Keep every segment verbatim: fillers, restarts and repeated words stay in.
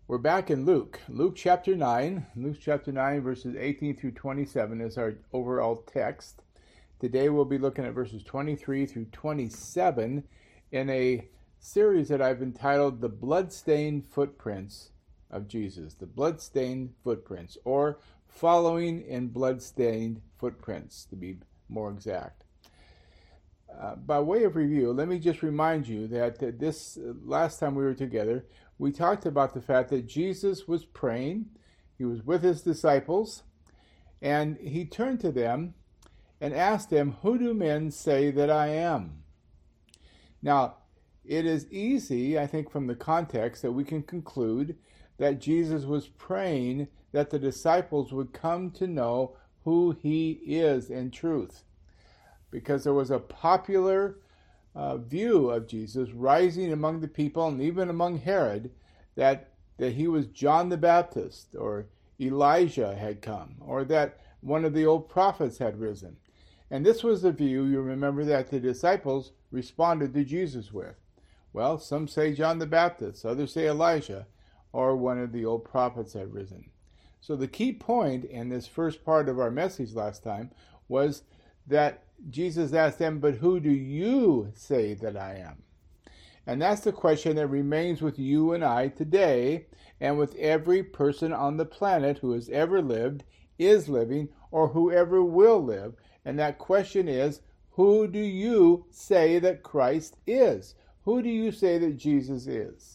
We're back in Luke. Luke chapter nine. Luke chapter nine, verses eighteen through twenty-seven is our overall text. Today we'll be looking at verses twenty-three through twenty-seven in a series that I've entitled The Bloodstained Footprints of Jesus. The Bloodstained Footprints, or Following in Bloodstained Footprints, to be more exact. Uh, by way of review, let me just remind you that uh, this uh, last time we were together, we talked about the fact that Jesus was praying. He was with his disciples, and he turned to them and asked them, "Who do men say that I am?" Now, it is easy, I think, from the context that we can conclude that Jesus was praying that the disciples would come to know who he is in truth, because there was a popular uh, view of Jesus rising among the people and even among Herod that, that he was John the Baptist, or Elijah had come, or that one of the old prophets had risen. And this was the view, you remember, that the disciples responded to Jesus with. Well, some say John the Baptist, others say Elijah, or one of the old prophets had risen. So the key point in this first part of our message last time was that Jesus asked them, "But who do you say that I am?" And that's the question that remains with you and I today, and with every person on the planet who has ever lived, is living, or whoever will live. And that question is, who do you say that Christ is? Who do you say that Jesus is?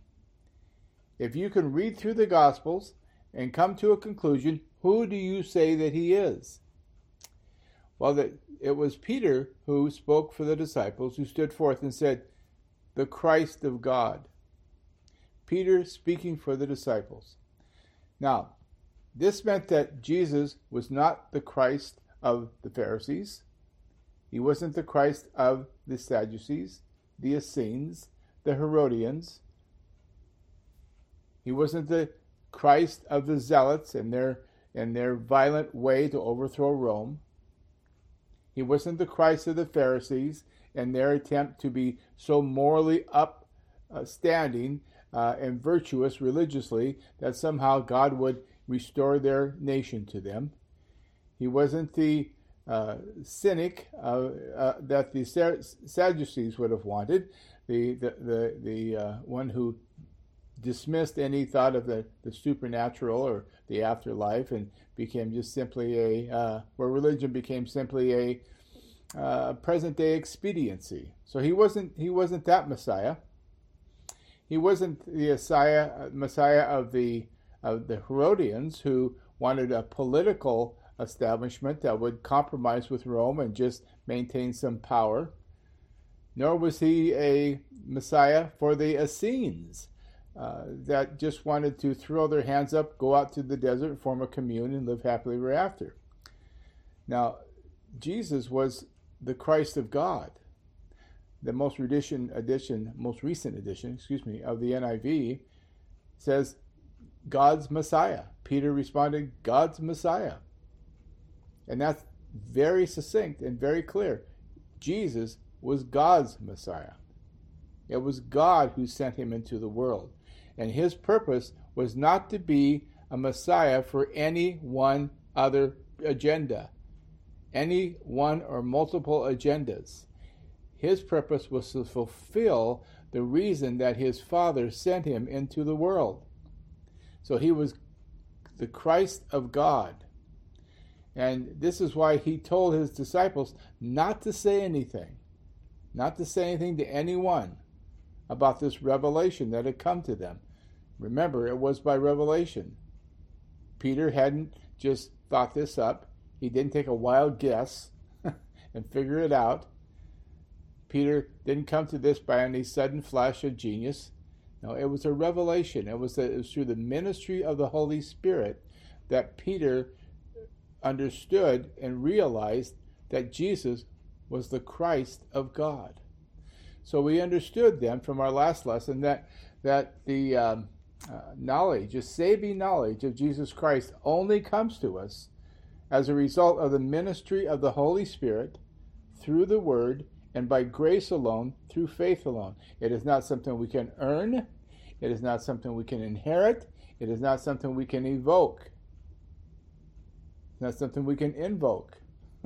If you can read through the Gospels and come to a conclusion, who do you say that he is? Well, that it was Peter who spoke for the disciples, who stood forth and said, "The Christ of God." Peter speaking for the disciples. Now, this meant that Jesus was not the Christ of the Pharisees. He wasn't the Christ of the Sadducees, the Essenes, the Herodians. He wasn't the Christ of the Zealots and their, and their violent way to overthrow Rome. He wasn't the Christ of the Pharisees and their attempt to be so morally upstanding uh, and virtuous religiously that somehow God would restore their nation to them. He wasn't the uh, cynic uh, uh, that the Sadducees would have wanted, the the the, the uh, one who dismissed any thought of the, the supernatural or the afterlife and became just simply a, uh, where religion became simply a uh, present-day expediency. So he wasn't he wasn't that Messiah. He wasn't the Messiah, Messiah of the of the Herodians, who wanted a political establishment that would compromise with Rome and just maintain some power. Nor was he a Messiah for the Essenes, Uh, that just wanted to throw their hands up, go out to the desert, form a commune, and live happily ever after. Now, Jesus was the Christ of God. The most edition, edition, most recent edition, excuse me, of the N I V says God's Messiah. Peter responded, God's Messiah. And that's very succinct and very clear. Jesus was God's Messiah. It was God who sent him into the world. And his purpose was not to be a Messiah for any one other agenda, any one or multiple agendas. His purpose was to fulfill the reason that his Father sent him into the world. So he was the Christ of God. And this is why he told his disciples not to say anything, not to say anything to anyone about this revelation that had come to them. Remember, it was by revelation. Peter hadn't just thought this up. He didn't take a wild guess and figure it out. Peter didn't come to this by any sudden flash of genius. No, it was a revelation. It was, a, it was through the ministry of the Holy Spirit that Peter understood and realized that Jesus was the Christ of God. So we understood then from our last lesson that that the um, uh, knowledge, a saving knowledge of Jesus Christ only comes to us as a result of the ministry of the Holy Spirit through the Word and by grace alone, through faith alone. It is not something we can earn. It is not something we can inherit. It is not something we can evoke. It's not something we can invoke.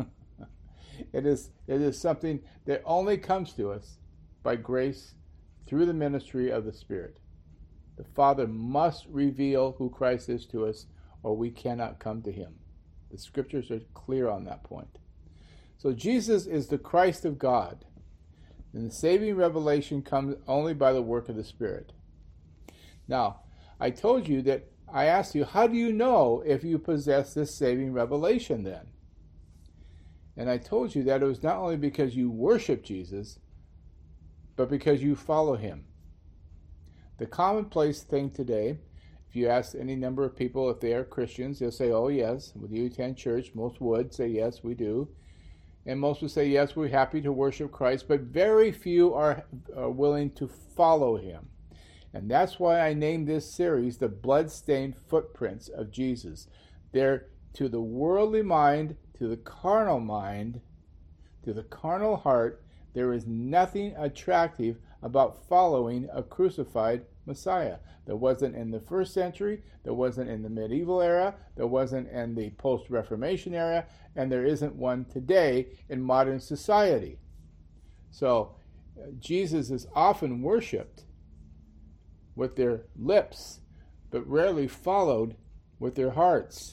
It is, it is something that only comes to us by grace through the ministry of the Spirit. The Father must reveal who Christ is to us, or we cannot come to him. The scriptures are clear on that point. So Jesus is the Christ of God, and the saving revelation comes only by the work of the Spirit. Now, I told you that I asked you, how do you know if you possess this saving revelation then? And I told you that it was not only because you worship Jesus, but because you follow him. The commonplace thing today, if you ask any number of people if they are Christians, they'll say, oh yes, do you attend church? Most would say, yes, we do. And most would say, yes, we're happy to worship Christ, but very few are, are willing to follow him. And that's why I named this series The Bloodstained Footprints of Jesus. They're to the worldly mind, to the carnal mind, to the carnal heart, there is nothing attractive about following a crucified Messiah. There wasn't in the first century, there wasn't in the medieval era, there wasn't in the post-Reformation era, and there isn't one today in modern society. So Jesus is often worshipped with their lips, but rarely followed with their hearts.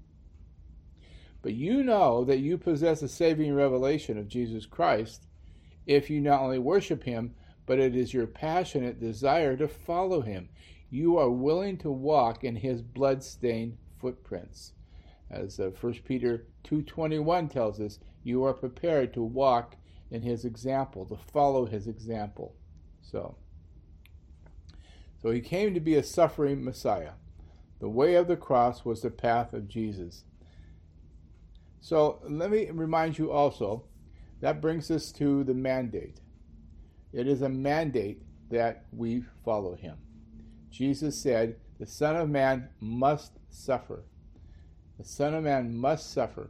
But you know that you possess a saving revelation of Jesus Christ if you not only worship him, but it is your passionate desire to follow him. You are willing to walk in his blood-stained footprints. As uh, First Peter two twenty-one tells us, you are prepared to walk in his example, to follow his example. So, so he came to be a suffering Messiah. The way of the cross was the path of Jesus. So let me remind you also, that brings us to the mandate. It is a mandate that we follow him. Jesus said, the Son of Man must suffer. The Son of Man must suffer.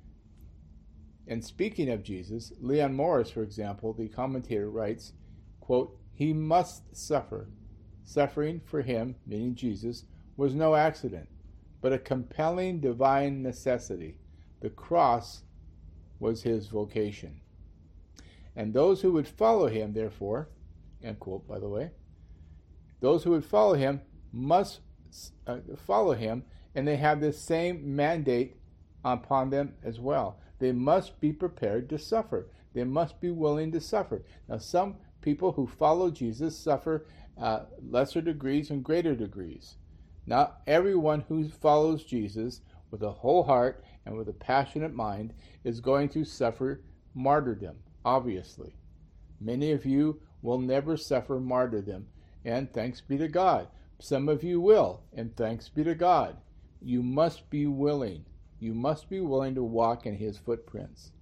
And speaking of Jesus, Leon Morris, for example, the commentator writes, quote, he must suffer. Suffering for him, meaning Jesus, was no accident, but a compelling divine necessity. The cross was his vocation. And those who would follow him, therefore, end quote, by the way, those who would follow him must uh, follow him, and they have this same mandate upon them as well. They must be prepared to suffer. They must be willing to suffer. Now, some people who follow Jesus suffer uh, lesser degrees and greater degrees. Not everyone who follows Jesus with a whole heart and with a passionate mind is going to suffer martyrdom, obviously. Many of you will never suffer martyrdom, and thanks be to God. Some of you will, and thanks be to God. You must be willing. You must be willing to walk in his footprints.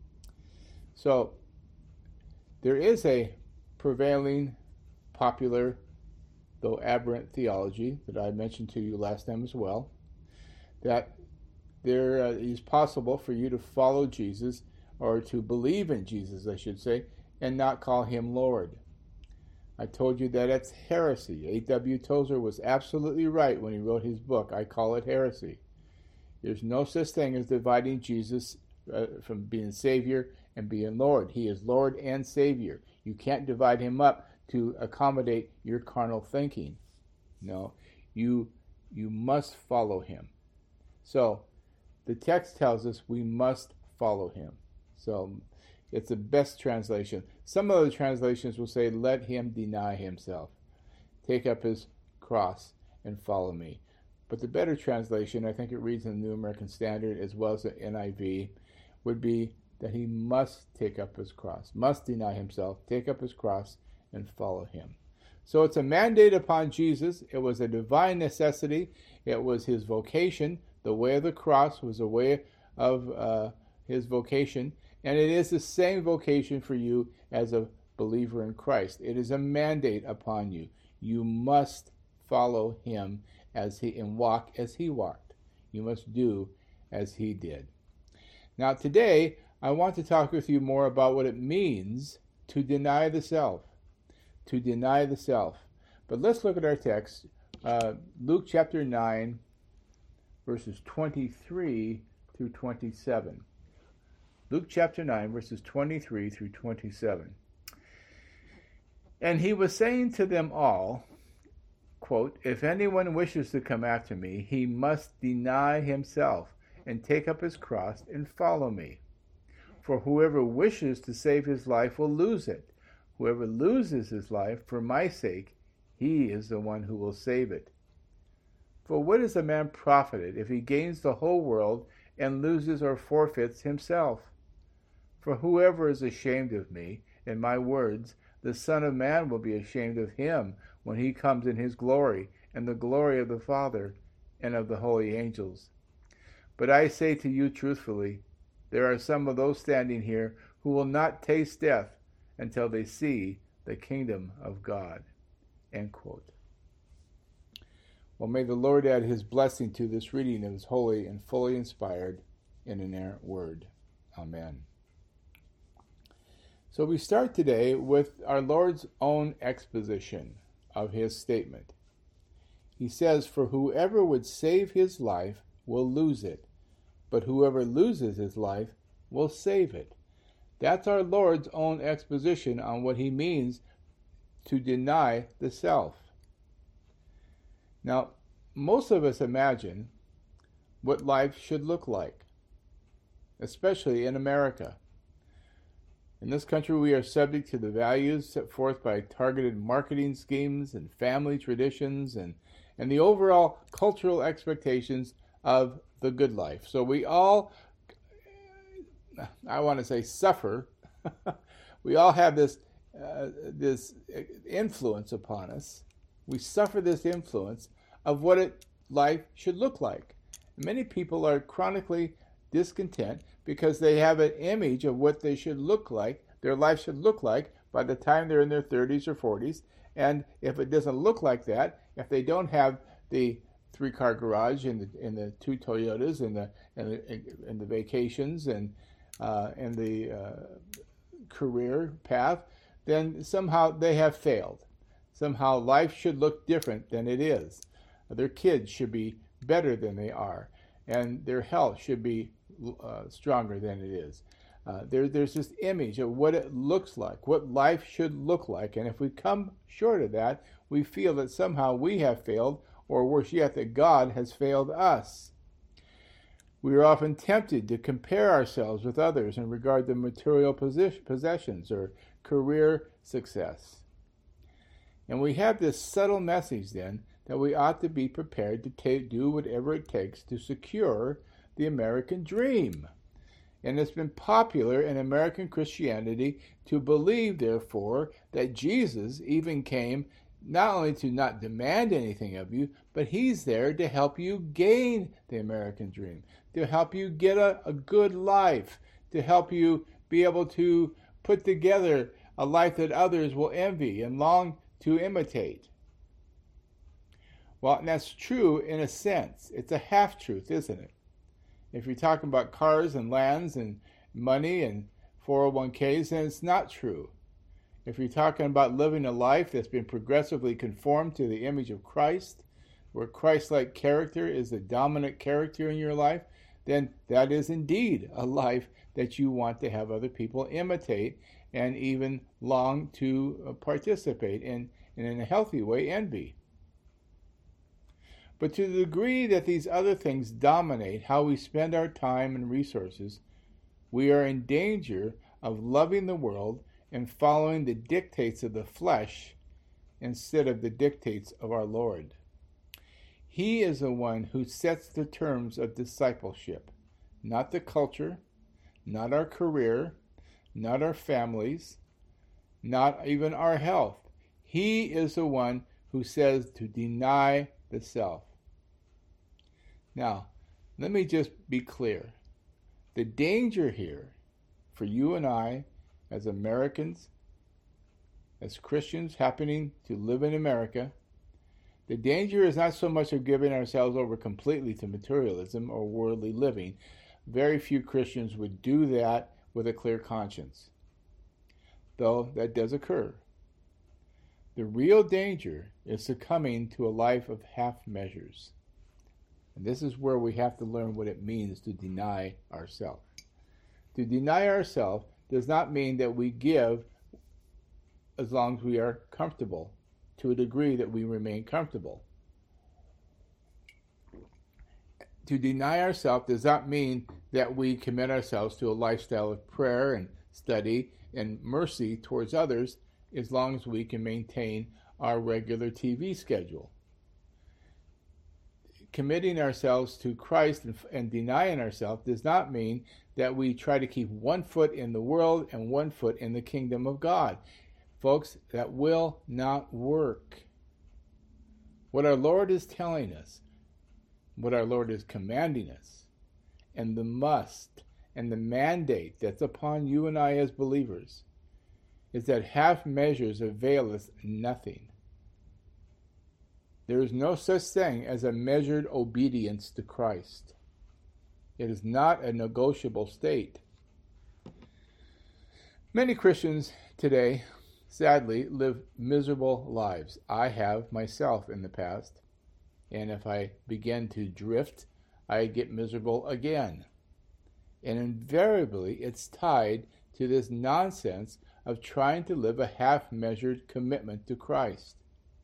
So, there is a prevailing, popular, though aberrant theology that I mentioned to you last time as well, that there uh, is possible for you to follow Jesus, or to believe in Jesus, I should say, and not call him Lord. I told you that it's heresy. A W Tozer was absolutely right when he wrote his book, I Call It Heresy. There's no such thing as dividing Jesus uh, from being Savior and being Lord. He is Lord and Savior. You can't divide him up to accommodate your carnal thinking. No, you, you must follow him. So, the text tells us we must follow him. So, it's the best translation. Some other translations will say, let him deny himself. Take up his cross and follow me. But the better translation, I think it reads in the New American Standard as well as the N I V, would be that he must take up his cross, must deny himself, take up his cross, and follow him. So it's a mandate upon Jesus. It was a divine necessity. It was his vocation. The way of the cross was a way of uh, his vocation. And it is the same vocation for you as a believer in Christ. It is a mandate upon you. You must follow him as he and walk as he walked. You must do as he did. Now today, I want to talk with you more about what it means to deny the self. To deny the self. But let's look at our text, uh, Luke chapter nine, verses twenty-three through twenty-seven. Luke chapter nine, verses twenty-three through twenty-seven. And he was saying to them all, quote, "If anyone wishes to come after me, he must deny himself and take up his cross and follow me. For whoever wishes to save his life will lose it. Whoever loses his life for my sake, he is the one who will save it. For what is a man profited if he gains the whole world and loses or forfeits himself? For whoever is ashamed of me and my words, the Son of Man will be ashamed of him when he comes in his glory and the glory of the Father and of the holy angels. But I say to you truthfully, there are some of those standing here who will not taste death until they see the kingdom of God." End quote. Well, may the Lord add his blessing to this reading of his holy and fully inspired and inerrant word. Amen. So we start today with our Lord's own exposition of his statement. He says, "For whoever would save his life will lose it, but whoever loses his life will save it." That's our Lord's own exposition on what he means to deny the self. Now, most of us imagine what life should look like, especially in America. In this country, we are subject to the values set forth by targeted marketing schemes and family traditions and, and the overall cultural expectations of the good life. So we all, I want to say, suffer. We all have this, uh, this influence upon us. We suffer this influence of what it, life should look like. Many people are chronically discontent because they have an image of what they should look like, their life should look like by the time they're in their thirties or forties. And if it doesn't look like that, if they don't have the three-car garage and the, and the two Toyotas and the and the, and the vacations and uh, and the uh, career path, then somehow they have failed. Somehow life should look different than it is. Their kids should be better than they are, and their health should be uh, stronger than it is. Uh, there, there's this image of what it looks like, what life should look like, and if we come short of that, we feel that somehow we have failed, or worse yet, that God has failed us. We are often tempted to compare ourselves with others in regard to material possessions or career success. And we have this subtle message then that we ought to be prepared to ta- do whatever it takes to secure the American dream. And it's been popular in American Christianity to believe, therefore, that Jesus even came not only to not demand anything of you, but he's there to help you gain the American dream, to help you get a, a good life, to help you be able to put together a life that others will envy and long to imitate. Well, and that's true in a sense. It's a half-truth, isn't it? If you're talking about cars and lands and money and four oh one k's, then it's not true. If you're talking about living a life that's been progressively conformed to the image of Christ, where Christ-like character is the dominant character in your life, then that is indeed a life that you want to have other people imitate and even long to participate in, and in a healthy way, envy. But to the degree that these other things dominate how we spend our time and resources, we are in danger of loving the world and following the dictates of the flesh instead of the dictates of our Lord. He is the one who sets the terms of discipleship, not the culture, not our career, not our families, not even our health. He is the one who says to deny the self. Now, let me just be clear. The danger here for you and I as Americans, as Christians happening to live in America, the danger is not so much of giving ourselves over completely to materialism or worldly living. Very few Christians would do that with a clear conscience, though that does occur. The real danger is succumbing to a life of half measures. And this is where we have to learn what it means to deny ourselves. To deny ourselves does not mean that we give as long as we are comfortable, to a degree that we remain comfortable. To deny ourselves does not mean that we commit ourselves to a lifestyle of prayer and study and mercy towards others as long as we can maintain our regular T V schedule. Committing ourselves to Christ and, and denying ourselves does not mean that we try to keep one foot in the world and one foot in the kingdom of God. Folks, that will not work. What our Lord is telling us, what our Lord is commanding us, and the must and the mandate that's upon you and I as believers, is that half measures availeth nothing. There is no such thing as a measured obedience to Christ. It is not a negotiable state. Many Christians today, sadly, live miserable lives. I have myself in the past. And if I begin to drift, I get miserable again. And invariably, it's tied to this nonsense of trying to live a half-measured commitment to Christ.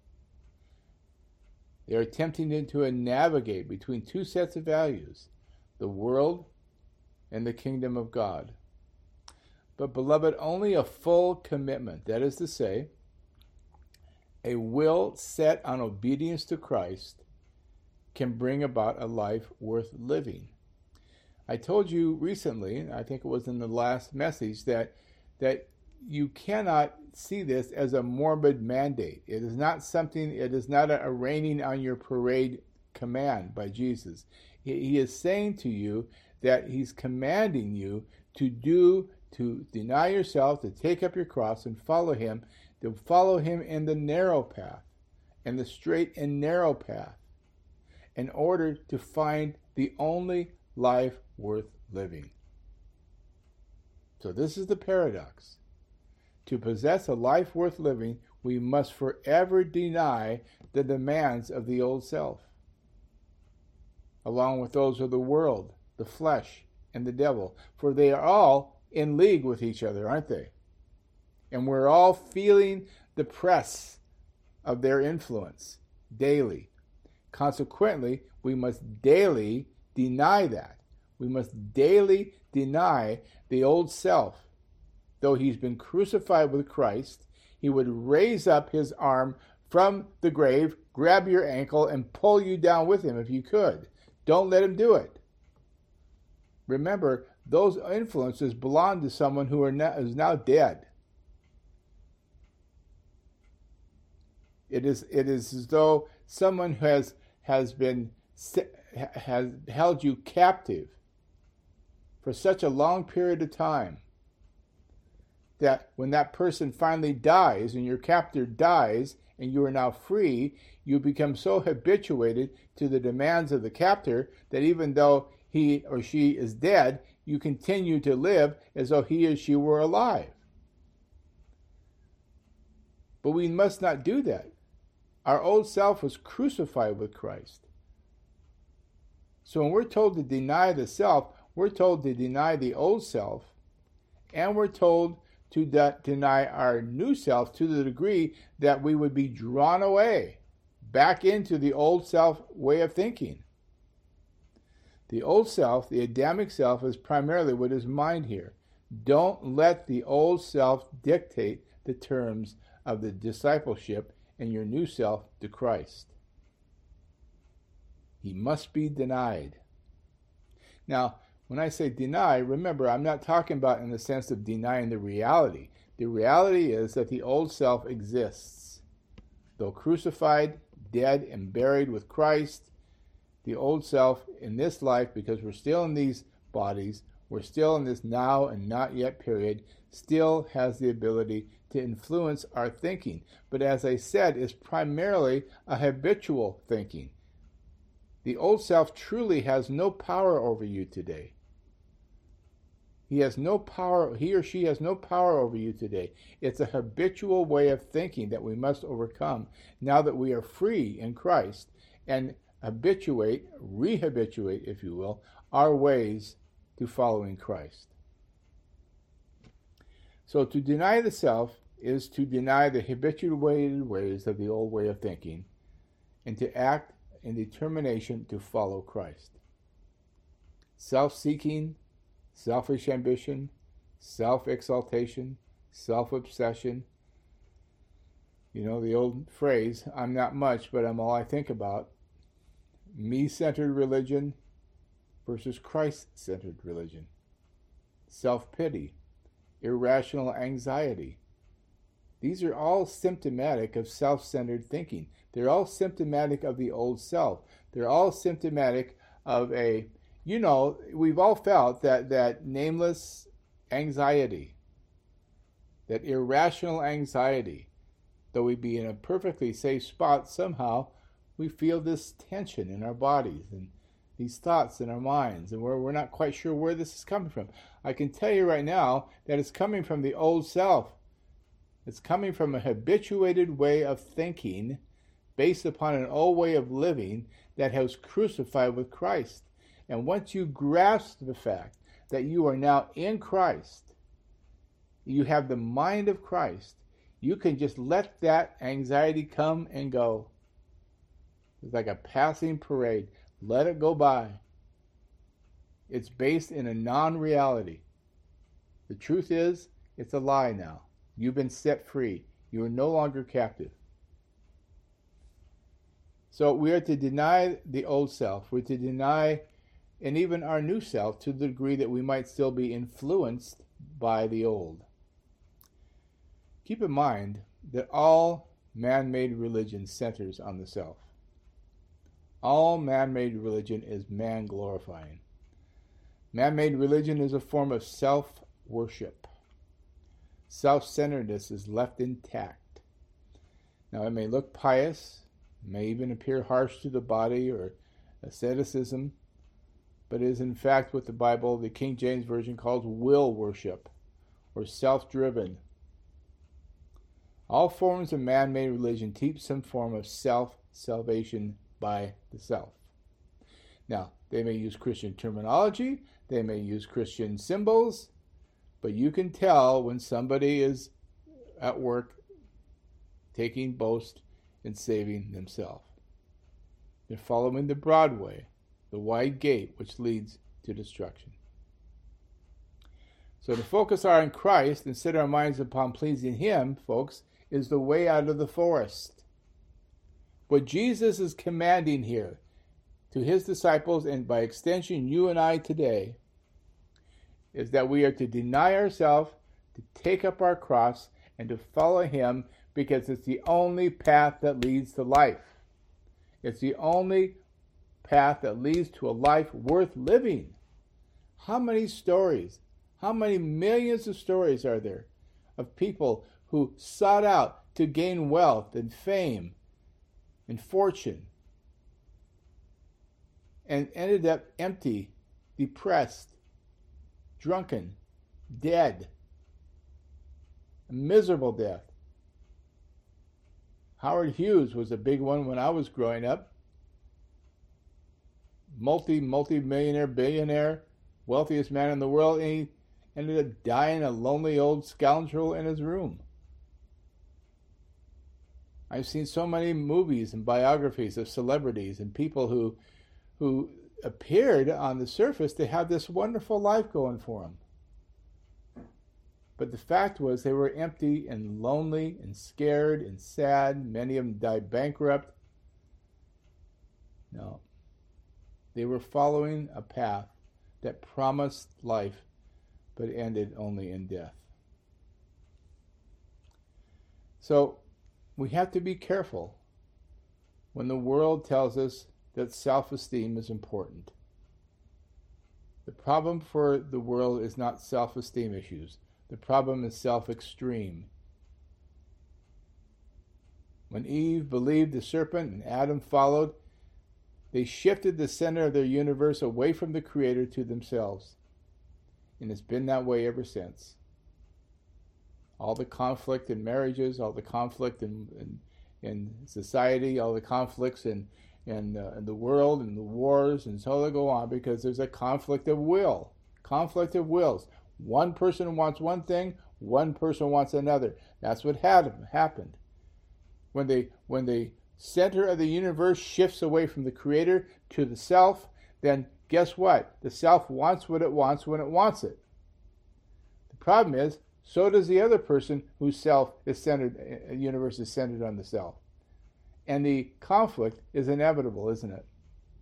They are attempting to navigate between two sets of values, the world and the kingdom of God. But beloved, only a full commitment, that is to say, a will set on obedience to Christ, can bring about a life worth living. I told you recently, I think it was in the last message, that that you cannot see this as a morbid mandate. It is not something, it is not a, a raining on your parade command by Jesus. He, he is saying to you that he's commanding you to do, to deny yourself, to take up your cross and follow him, to follow him in the narrow path, in the straight and narrow path, in order to find the only life worth living. So this is the paradox. To possess a life worth living, we must forever deny the demands of the old self, along with those of the world, the flesh, and the devil. For they are all in league with each other, aren't they? And we're all feeling the press of their influence daily. Consequently, we must daily deny that. We must daily deny the old self. Though he's been crucified with Christ, he would raise up his arm from the grave, grab your ankle, and pull you down with him if you could. Don't let him do it. Remember, those influences belong to someone who are now, is now dead. It is, it is as though someone who has, has been has held you captive for such a long period of time that when that person finally dies and your captor dies and you are now free, you become so habituated to the demands of the captor that even though he or she is dead, you continue to live as though he or she were alive. But we must not do that. Our old self was crucified with Christ. So when we're told to deny the self, we're told to deny the old self, and we're told to de- deny our new self to the degree that we would be drawn away back into the old self way of thinking. The old self, the Adamic self, is primarily what is mind here. Don't let the old self dictate the terms of the discipleship and your new self to Christ. He must be denied. Now, when I say deny, remember, I'm not talking about in the sense of denying the reality. The reality is that the old self exists. Though crucified, dead, and buried with Christ, the old self in this life, because we're still in these bodies, we're still in this now and not yet period, still has the ability to influence our thinking. But as I said, it's primarily a habitual thinking. The old self truly has no power over you today. He has no power, he or she has no power over you today. It's a habitual way of thinking that we must overcome now that we are free in Christ, and habituate, rehabituate, if you will, our ways to following Christ. So to deny the self is to deny the habituated ways of the old way of thinking and to act in determination to follow Christ. Self-seeking, selfish ambition, self-exaltation, self-obsession. You know, the old phrase, I'm not much, but I'm all I think about. Me-centered religion versus Christ-centered religion. Self-pity, irrational anxiety. These are all symptomatic of self-centered thinking. They're all symptomatic of the old self. They're all symptomatic of a, you know, we've all felt that, that nameless anxiety, that irrational anxiety. Though we be in a perfectly safe spot, somehow we feel this tension in our bodies and these thoughts in our minds, and we're, we're not quite sure where this is coming from. I can tell you right now that it's coming from the old self. It's coming from a habituated way of thinking based upon an old way of living that has crucified with Christ. And once you grasp the fact that you are now in Christ, you have the mind of Christ, you can just let that anxiety come and go. It's like a passing parade. Let it go by. It's based in a non-reality. The truth is, it's a lie now. You've been set free. You are no longer captive. So we are to deny the old self. We're to deny, and even our new self, to the degree that we might still be influenced by the old. Keep in mind that all man-made religion centers on the self. All man-made religion is man-glorifying. Man-made religion is a form of self-worship. Self-centeredness is left intact. Now, it may look pious, may even appear harsh to the body or asceticism, but it is in fact what the Bible, the King James Version, calls will worship, or self-driven. All forms of man-made religion teach some form of self-salvation by the self. Now, they may use Christian terminology, they may use Christian symbols, but you can tell when somebody is at work taking boast in saving themselves. They're following the broad way, the wide gate which leads to destruction. So to focus our on Christ and set our minds upon pleasing Him, folks, is the way out of the forest. What Jesus is commanding here to His disciples, and by extension you and I today, is that we are to deny ourselves, to take up our cross, and to follow Him, because it's the only path that leads to life. It's the only path that leads to a life worth living. How many stories, how many millions of stories are there of people who sought out to gain wealth and fame and fortune and ended up empty, depressed, drunken, dead, a miserable death? Howard Hughes was a big one when I was growing up. Multi, multi-millionaire, billionaire, wealthiest man in the world, and he ended up dying a lonely old scoundrel in his room. I've seen so many movies and biographies of celebrities and people who who appeared on the surface to have this wonderful life going for them. But the fact was they were empty and lonely and scared and sad. Many of them died bankrupt. No. They were following a path that promised life but ended only in death. So we have to be careful when the world tells us that self-esteem is important. The problem for the world is not self-esteem issues. The problem is self-extreme. When Eve believed the serpent and Adam followed, they shifted the center of their universe away from the Creator to themselves. And it's been that way ever since. All the conflict in marriages, all the conflict in in, in society, all the conflicts in, in, uh, in the world, and the wars, and so they go on, because there's a conflict of will. Conflict of wills. One person wants one thing, one person wants another. That's what had happened. When they when the center of the universe shifts away from the Creator to the self, then guess what? The self wants what it wants when it wants it. The problem is, so does the other person whose self is centered, the universe is centered on the self. And the conflict is inevitable, isn't it?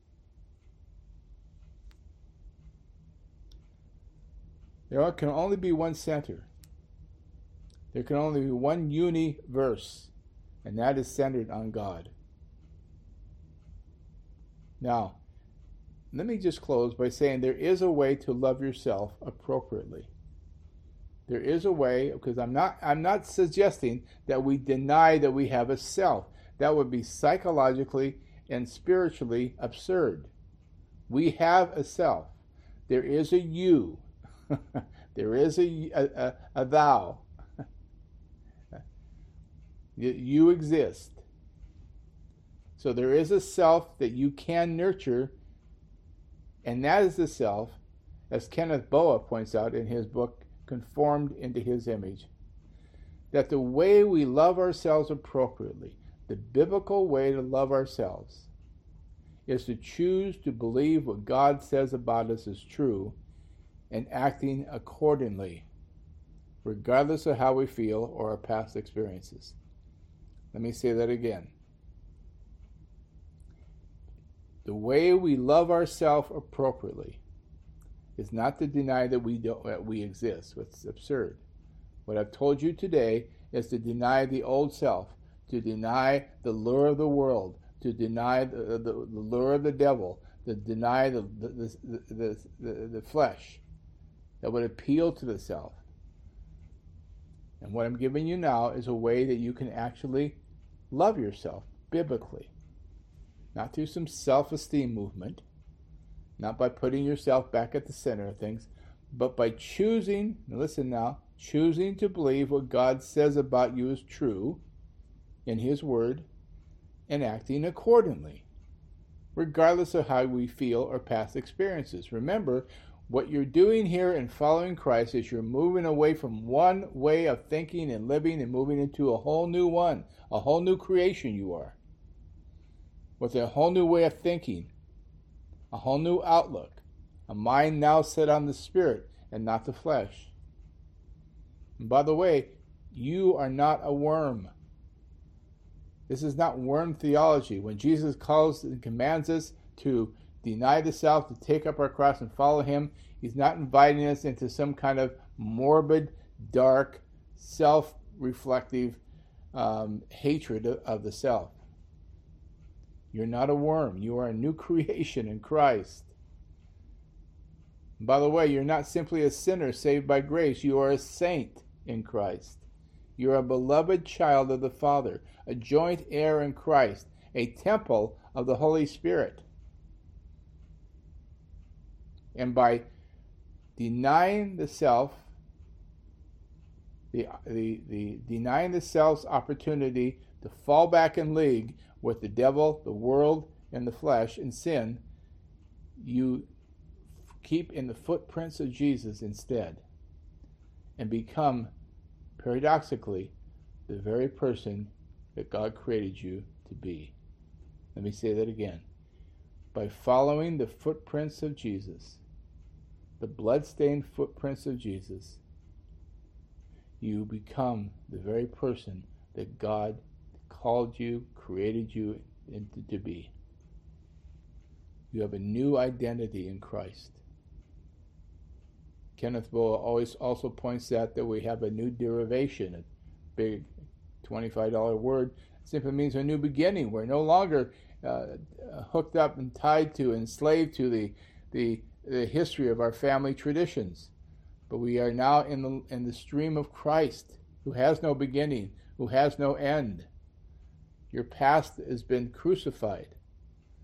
There can only be one center. There can only be one universe, and that is centered on God. Now, let me just close by saying there is a way to love yourself appropriately. There is a way, because I'm not I'm not suggesting that we deny that we have a self. That would be psychologically and spiritually absurd. We have a self. There is a you. There is a, a, a thou. You exist. So there is a self that you can nurture, and that is the self, as Kenneth Boa points out in his book, Conformed into His Image, that the way we love ourselves appropriately, the biblical way to love ourselves, is to choose to believe what God says about us is true and acting accordingly, regardless of how we feel or our past experiences. Let me say that again. The way we love ourselves appropriately is not to deny that we don't that we exist. It's absurd. What I've told you today is to deny the old self, to deny the lure of the world, to deny the, the, the lure of the devil, to deny the the, the, the, the, the flesh that would appeal to the self. And what I'm giving you now is a way that you can actually love yourself biblically. Not through some self-esteem movement, not by putting yourself back at the center of things, but by choosing, listen now, choosing to believe what God says about you is true in His Word and acting accordingly, regardless of how we feel or past experiences. Remember, what you're doing here in following Christ is you're moving away from one way of thinking and living and moving into a whole new one, a whole new creation you are, with a whole new way of thinking, a whole new outlook, a mind now set on the Spirit and not the flesh. And by the way, you are not a worm. This is not worm theology. When Jesus calls and commands us to deny the self, to take up our cross and follow Him, He's not inviting us into some kind of morbid, dark, self-reflective um, hatred of, of the self. You're not a worm. You are a new creation in Christ. And by the way, you're not simply a sinner saved by grace. You are a saint in Christ. You're a beloved child of the Father, a joint heir in Christ, a temple of the Holy Spirit. And by denying the self, the, the, the denying the self's opportunity to fall back in league with the devil, the world, and the flesh and sin, you keep in the footprints of Jesus instead and become, paradoxically, the very person that God created you to be. Let me say that again. By following the footprints of Jesus, the blood-stained footprints of Jesus, you become the very person that God called you, created you into to be. You have a new identity in Christ. Kenneth Boa always also points out that we have a new derivation, a big twenty-five dollar word. It simply means a new beginning. We're no longer uh, hooked up and tied to, enslaved to the, the the history of our family traditions, but we are now in the in the stream of Christ, who has no beginning, who has no end. Your past has been crucified,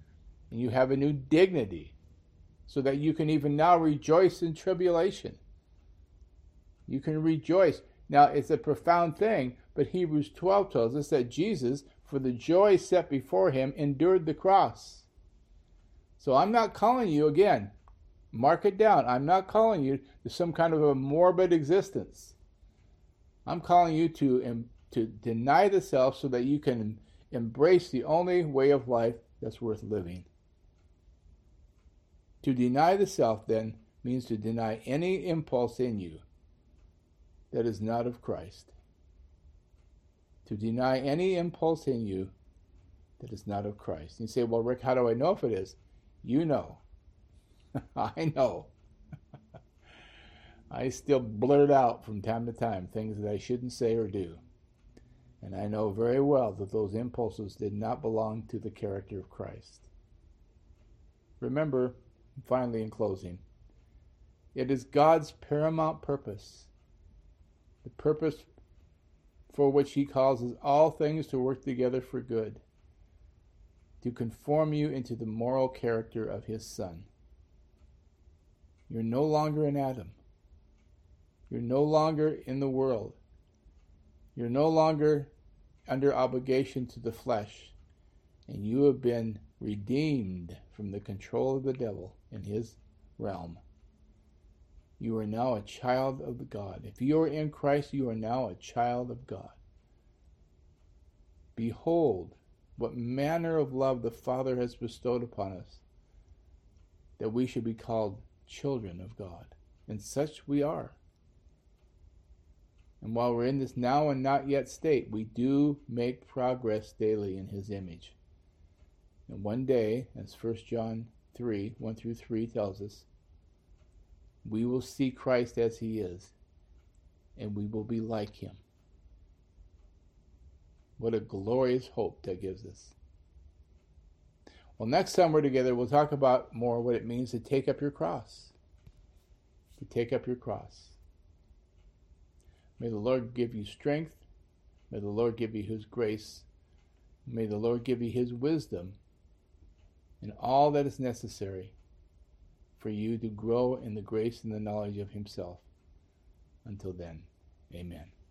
and you have a new dignity, so that you can even now rejoice in tribulation. You can rejoice. Now, it's a profound thing, but Hebrews twelve tells us that Jesus, for the joy set before him, endured the cross. So I'm not calling you, again, mark it down, I'm not calling you to some kind of a morbid existence. I'm calling you to, to deny the self so that you can embrace the only way of life that's worth living. To deny the self, then, means to deny any impulse in you that is not of Christ. To deny any impulse in you that is not of Christ. And you say, well, Rick, how do I know if it is? You know. I know. I still blurt out from time to time things that I shouldn't say or do. And I know very well that those impulses did not belong to the character of Christ. Remember, finally in closing, it is God's paramount purpose, the purpose for which he causes all things to work together for good, to conform you into the moral character of his Son. You're no longer an Adam. You're no longer in the world. You're no longer under obligation to the flesh, and you have been redeemed from the control of the devil in his realm. You are now a child of God. If you are in Christ, you are now a child of God. Behold, what manner of love the Father has bestowed upon us, that we should be called children of God. And such we are. And while we're in this now and not yet state, we do make progress daily in his image. And one day, as First John three, one through three tells us, we will see Christ as he is, and we will be like him. What a glorious hope that gives us. Well, next time we're together, we'll talk about more what it means to take up your cross. To take up your cross. May the Lord give you strength. May the Lord give you his grace. May the Lord give you his wisdom and all that is necessary for you to grow in the grace and the knowledge of himself. Until then, amen.